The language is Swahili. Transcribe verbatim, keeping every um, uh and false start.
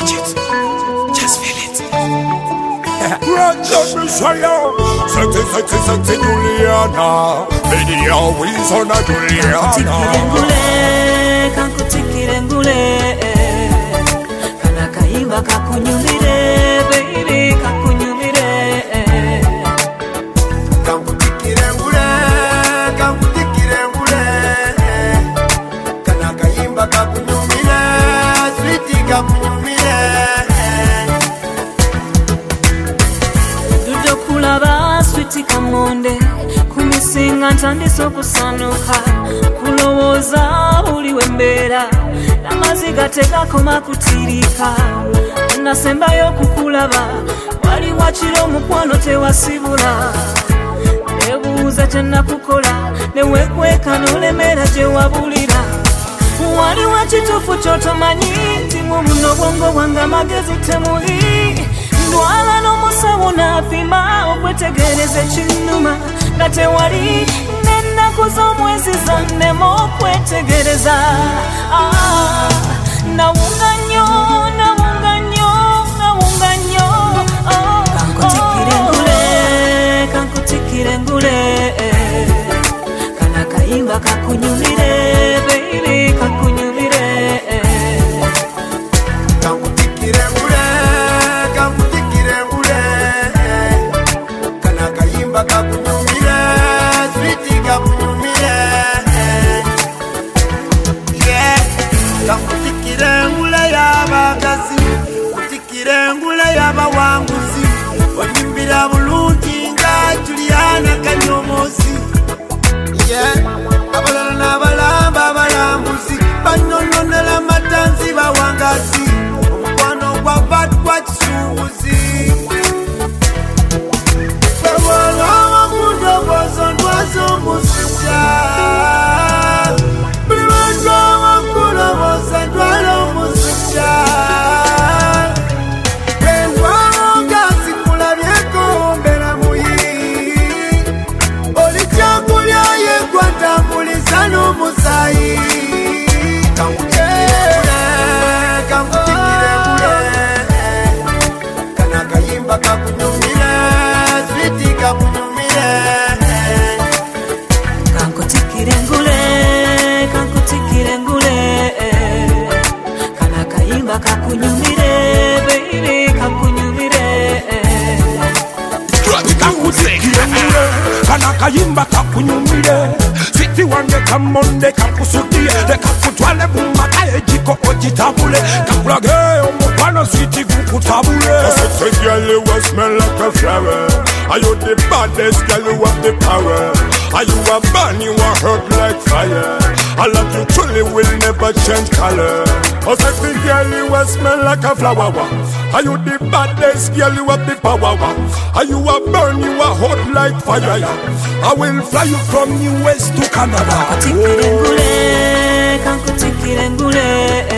Catch it. Just feel it. Grande Messiah, sexy, sexy, sexy Juliana. Baby, always on a Juliana. Kankutikire ngule, kana kaimba kakunyumire, baby kakunyumire. Kankutikire ngule, kankutikire ngule, kana kaimba kakunyumire, sweetie kakunyumire. Dudo kulaba sweetie kamonde, kumisinga ntandise okusanuka, kulowooza buli wembeera, n'amaziga tegakoma kutirika. Nasembayo okukulaba, wali wakiro omukwano tewasibula. Nebuuza kyennakukola, neweekweka n'olemera gye wabulira. Wali wakituufu ky'otomanyi, nti mu buno bwongo bwange amagezi temuli. Ndwala n'omusawo n'apima okwetegereza ekinnuma, nga tewali n'ennaku z'omwezi zannema okwetegereza. Ah, nawunga nnyo, nawunga nnyo, nawunga nnyo. Oh, kankutikire ngule, kankutikire ngule, kana kayimba kakunyumire, baby kakunyumire. Kankutikire ngule, kankutikire ngule, kana kayimba kakunyumire, sweetie kakunyumire. Yeah, kankutikire ngule y'abagazi, kutikire ngule y'abawanguzi, onyimbira bulungi nga Juliana Kanyomozi. Yeah, abalala n'abalamba abalambuzi, bannononera matanzi bawangazi, omukwano gwa bad gwa kisuubuzi. Bawala wakudobozo ndwazo omusujja, buli bantu abakuloboza ndwala omusujja. Engwalo nga zikulabyeko mbeera muyi, oli kyakulya yegwa tambuliza n'omusaayi. Kankutikire, kankutikire ngule, kana kayimba kakunyumire, sweetie kakunyumire. Kankutikire ngule, kankutikire ngule, kana kayimba kakunyumire, baby kakunyumire. Kankutikire ngule, kana kayimba kakunyumire. Sweetie wange kamonde kakusudie, kakutwale mumaka ejiko ojitabule, kakulage omukwano sweetie gukutabule. A sexy girl you will smell like a flower. Are you the baddest girl you have the power? Are you a burn, you a hurt like fire? I love you truly will never change color. A sexy girl you will smell like a flower. Are you the baddest girl you have the power? Are you a burn, you a hot like fire? I will fly you from U S to Canada. Kankutikire ngule, kankutikire ngule,